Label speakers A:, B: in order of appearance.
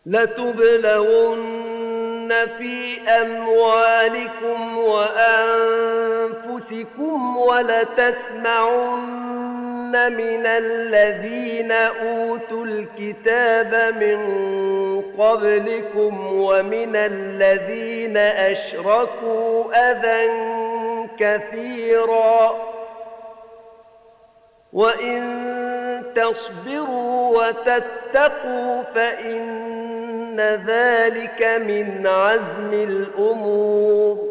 A: لتبلغن في أموالكم وأنفسكم ولتسمعن من الذين أوتوا الكتاب من قبلكم ومن الذين أشركوا أذى كثيرا وإن تصبروا وتتقوا فإن ذلك من عزم الأمور